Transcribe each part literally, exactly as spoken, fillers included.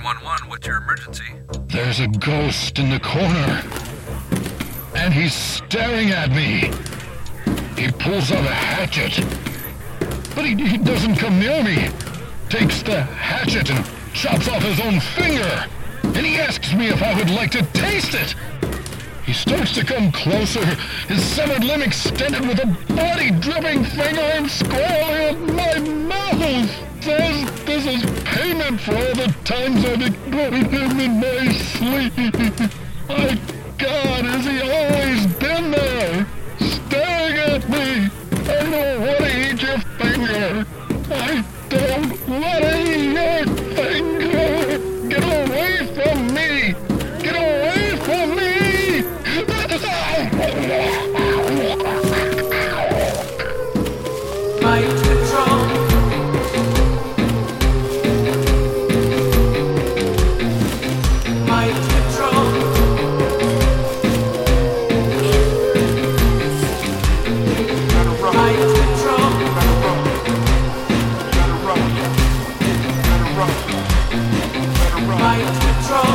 one one, what's your emergency? There's a ghost in the corner. And he's staring at me. He pulls out a hatchet. But he, he doesn't come near me. Takes the hatchet and chops off his own finger. And he asks me if I would like to taste it. He starts to come closer, his severed limb extended with a bloody-dripping finger and squarely at my mouth. Says this is payment for all the times I've ignored him in my sleep. My God, has he always been there, staring at me? I don't want to eat your finger. I don't want to eat your finger. Get away from me. Get away from me. Mind control. Mind control. Mind control. Mind control.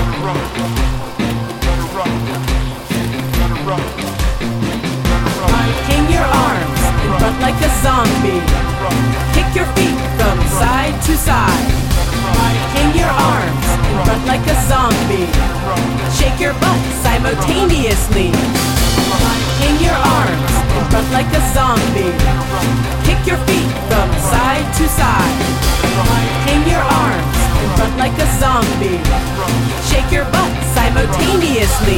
Hang your arms and run like a zombie. Kick your feet from side to side. Hang your arms and run like a zombie. Shake your butt simultaneously. Hang your arms and run like a zombie. Kick your feet from side to side. Hang your arms and run like a zombie. Shake your butt simultaneously.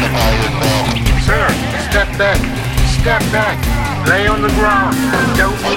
Step back. Step back. Lay on the ground. Don't move.